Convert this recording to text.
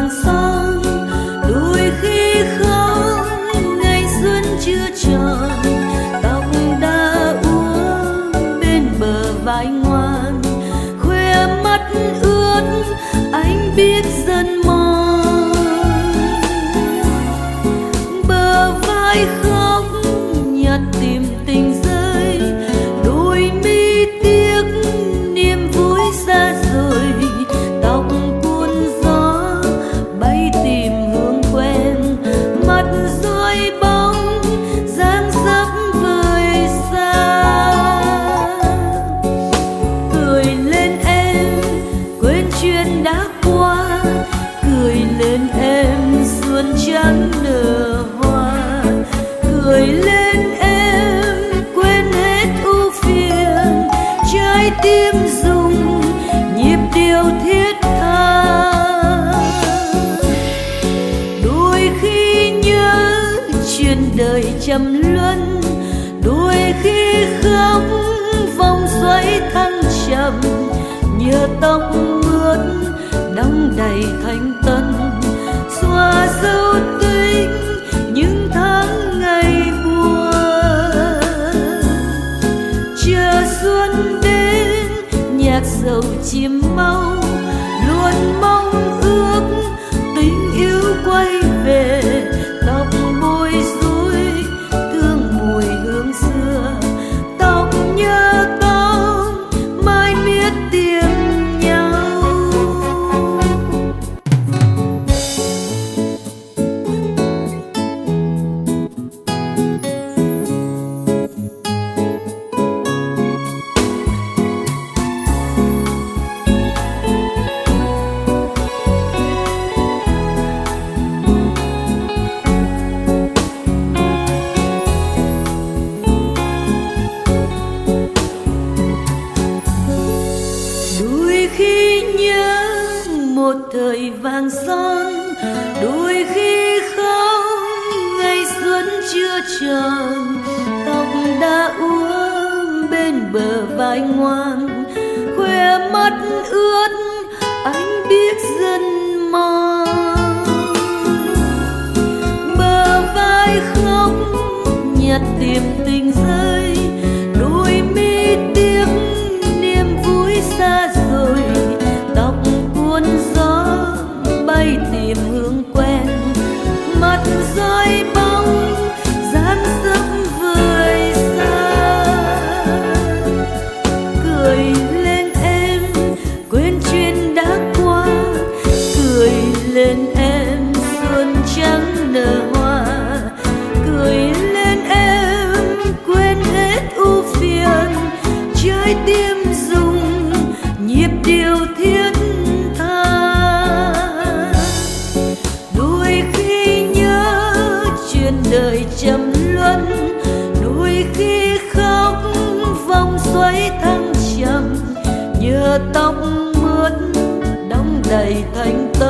vàng son, đôi khi khóc ngày xuân chưa tròn, tóc đã úa bên bờ vai ngoan, khoe mắt ướt anh biết dần mòn. Bờ vai khóc nhạt tìm tình rơi, đôi mi tiếc niềm vui xa rồi, tóc cuốn gió bay tìm hướng quen, mặt rơi bóng dáng dấp vời xa. Cười lên em quên chuyện đã qua, cười lên em xuân trắng nở hoa, cười lên em quên hết ưu phiền, trái tim rung nhịp điệu thiết tha. Đôi khi nhớ chuyện đời trầm luân, đôi khi khóc vòng xoáy thăng trầm, nhờ tóc mướt đong đầy thanh tân, xóa dấu tích những tháng ngày buồn. Chờ xuân đến nhạc dầu chim mau, luôn mong ước tình yêu quay về, tóc bối rối thương mùi hương xưa, tóc nhớ tóc mãi miết tìm nhau. Đôi khi nhớ một thời vàng son, đôi khi khóc ngày xuân chưa tròn, tóc đã úa bên bờ vai ngoan, khoe mắt ướt anh biết dần mòn. Bờ vai khóc nhạt tìm tình rơi, đôi mi tiếc niềm vui xa rồi, tóc cuốn gió bay tìm hướng quen, mặt rơi bóng dáng dấp vời xa. Cười lên em quên chuyện đã qua, cười lên em xuân trắng nở hoa, cười lên em quên hết ưu phiền, trái tim rung nhịp điệu thiết tha. Đôi khi nhớ chuyện đời trầm luân, đôi khi khóc vòng xoáy thăng trầm, nhờ tóc mướt đong đầy thanh tân,